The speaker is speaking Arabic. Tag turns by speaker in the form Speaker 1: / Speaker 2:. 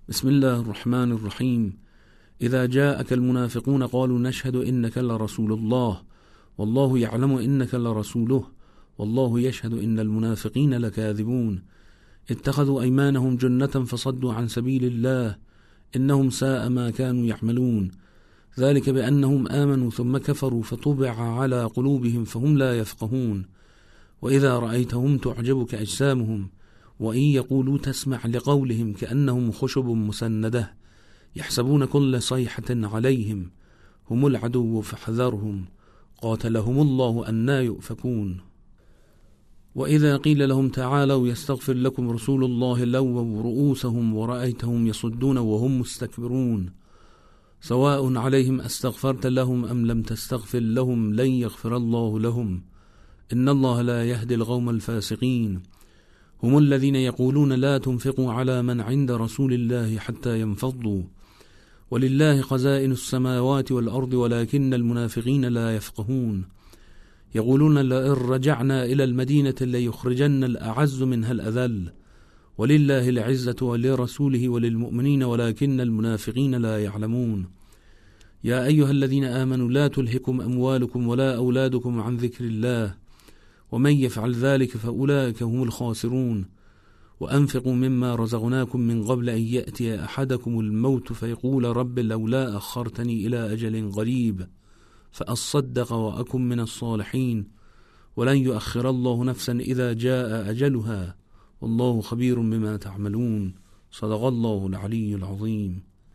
Speaker 1: بسم الله الرحمن الرحيم. إذا جاءك المنافقون قالوا نشهد إنك لرسول الله والله يعلم إنك لرسوله والله يشهد إن المنافقين لكاذبون. اتخذوا أيمانهم جنة فصدوا عن سبيل الله إنهم ساء ما كانوا يعملون. ذلك بأنهم آمنوا ثم كفروا فطبع على قلوبهم فهم لا يفقهون. وإذا رأيتهم تعجبك أجسامهم وإن يقولوا تسمع لقولهم كأنهم خشب مسندة يحسبون كل صيحة عليهم هم العدو فاحذرهم قاتلهم الله أنى يؤفكون. وإذا قيل لهم تعالوا يستغفر لكم رسول الله لووا رؤوسهم ورأيتهم يصدون وهم مستكبرون. سواء عليهم أستغفرت لهم أم لم تستغفر لهم لن يغفر الله لهم إن الله لا يهدي القوم الفاسقين. هم الذين يقولون لا تنفقوا على من عند رسول الله حتى ينفضوا ولله خزائن السماوات والأرض ولكن المنافقين لا يفقهون. يقولون لئن رجعنا إلى المدينة ليخرجن الأعز منها الأذل ولله العزة ولرسوله وللمؤمنين ولكن المنافقين لا يعلمون. يا أيها الذين آمنوا لا تلهكم أموالكم ولا أولادكم عن ذكر الله ومن يفعل ذلك فأولئك هم الخاسرون. وأنفقوا مما رزقناكم من قبل أن يأتي أحدكم الموت فيقول رب لولا أخرتني إلى أجل قريب فأصدق وأكن من الصالحين ولن يؤخر الله نفسا إذا جاء أجلها والله خبير بما تعملون. صدق الله العلي العظيم.